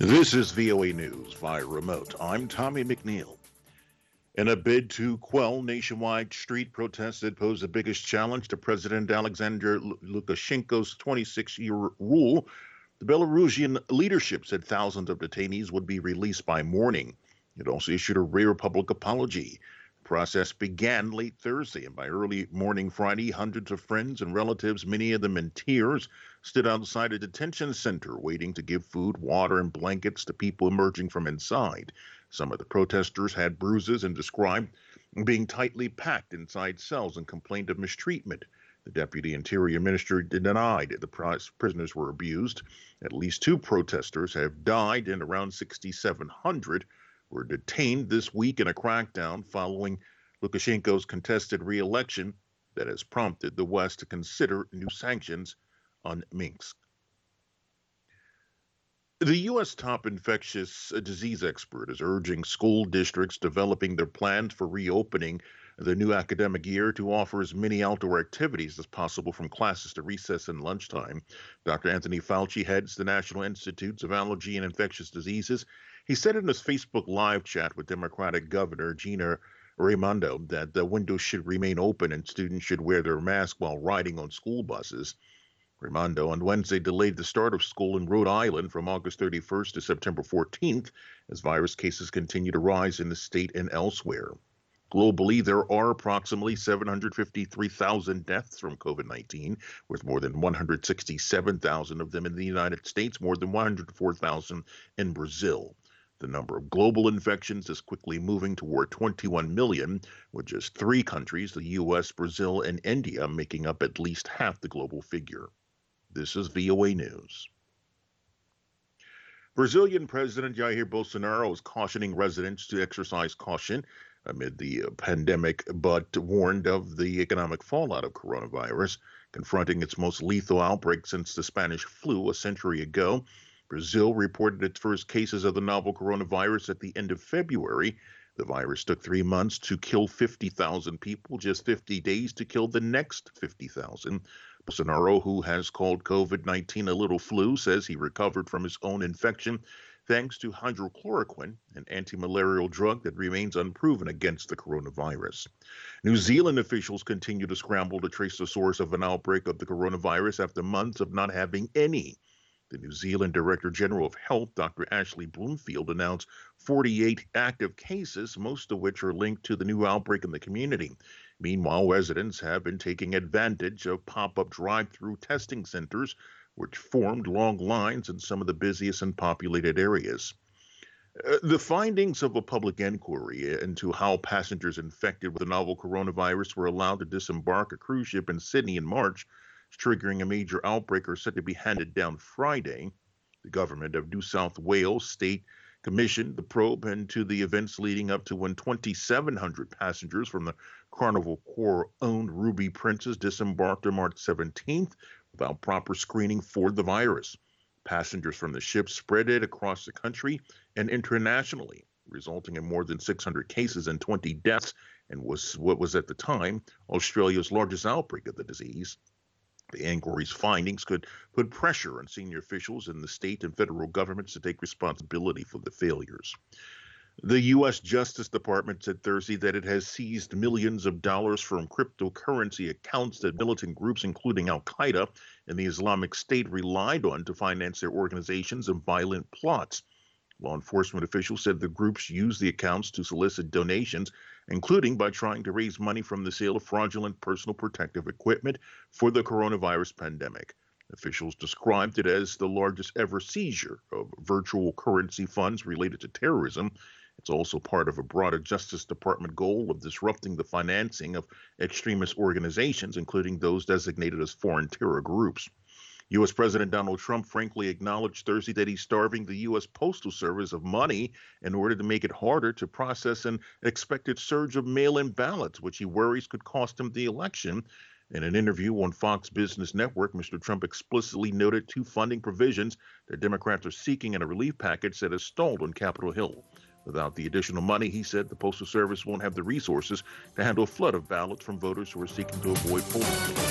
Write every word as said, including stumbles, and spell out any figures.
This is V O A News via remote. I'm Tommy McNeil. In a bid to quell nationwide street protests that pose the biggest challenge to President Alexander Lukashenko's twenty-six-year rule, the Belarusian leadership said thousands of detainees would be released by morning. It also issued a rare public apology. The process began late Thursday, and by early morning Friday, hundreds of friends and relatives, many of them in tears, stood outside a detention center waiting to give food, water, and blankets to people emerging from inside. Some of the protesters had bruises and described being tightly packed inside cells and complained of mistreatment. The Deputy Interior Minister denied the prisoners were abused. At least two protesters have died and around sixty-seven hundred were detained this week in a crackdown following Lukashenko's contested re-election that has prompted the West to consider new sanctions on Minsk. The U S top infectious disease expert is urging school districts developing their plans for reopening the new academic year to offer as many outdoor activities as possible from classes to recess and lunchtime. Doctor Anthony Fauci heads the National Institutes of Allergy and Infectious Diseases. He said in his Facebook live chat with Democratic Governor Gina Raimondo that the windows should remain open and students should wear their masks while riding on school buses. Raimondo on Wednesday delayed the start of school in Rhode Island from August thirty-first to September fourteenth as virus cases continue to rise in the state and elsewhere. Globally, there are approximately seven hundred fifty-three thousand deaths from COVID nineteen, with more than one hundred sixty-seven thousand of them in the United States, more than one hundred four thousand in Brazil. The number of global infections is quickly moving toward twenty-one million, with just three countries, the U S, Brazil, and India, making up at least half the global figure. This is V O A News. Brazilian President Jair Bolsonaro is cautioning residents to exercise caution amid the pandemic, but warned of the economic fallout of coronavirus. Confronting its most lethal outbreak since the Spanish flu a century ago, Brazil reported its first cases of the novel coronavirus at the end of February. The virus took three months to kill fifty thousand people, just fifty days to kill the next fifty thousand. Bolsonaro, who has called COVID nineteen a little flu, says he recovered from his own infection thanks to hydrochloroquine, an anti-malarial drug that remains unproven against the coronavirus. New Zealand officials continue to scramble to trace the source of an outbreak of the coronavirus after months of not having any. The New Zealand Director General of Health, Doctor Ashley Bloomfield, announced forty-eight active cases, most of which are linked to the new outbreak in the community. Meanwhile, residents have been taking advantage of pop-up drive-through testing centers, which formed long lines in some of the busiest and populated areas. Uh, the findings of a public inquiry into how passengers infected with the novel coronavirus were allowed to disembark a cruise ship in Sydney in March, triggering a major outbreak, are said to be handed down Friday. The government of New South Wales state commissioned the probe into the events leading up to when twenty-seven hundred passengers from the Carnival Corps-owned Ruby Princess disembarked on March seventeenth without proper screening for the virus. Passengers from the ship spread it across the country and internationally, resulting in more than six hundred cases and twenty deaths, and was what was at the time Australia's largest outbreak of the disease. The inquiry's findings could put pressure on senior officials in the state and federal governments to take responsibility for the failures. The U S Justice Department said Thursday that it has seized millions of dollars from cryptocurrency accounts that militant groups, including Al-Qaeda and the Islamic State, relied on to finance their organizations and violent plots. Law enforcement officials said the groups used the accounts to solicit donations, including by trying to raise money from the sale of fraudulent personal protective equipment for the coronavirus pandemic. Officials described it as the largest ever seizure of virtual currency funds related to terrorism. It's also part of a broader Justice Department goal of disrupting the financing of extremist organizations, including those designated as foreign terror groups. U S President Donald Trump frankly acknowledged Thursday that he's starving the U S Postal Service of money in order to make it harder to process an expected surge of mail-in ballots, which he worries could cost him the election. In an interview on Fox Business Network, Mister Trump explicitly noted two funding provisions that Democrats are seeking in a relief package that has stalled on Capitol Hill. Without the additional money, he said, the Postal Service won't have the resources to handle a flood of ballots from voters who are seeking to avoid polling.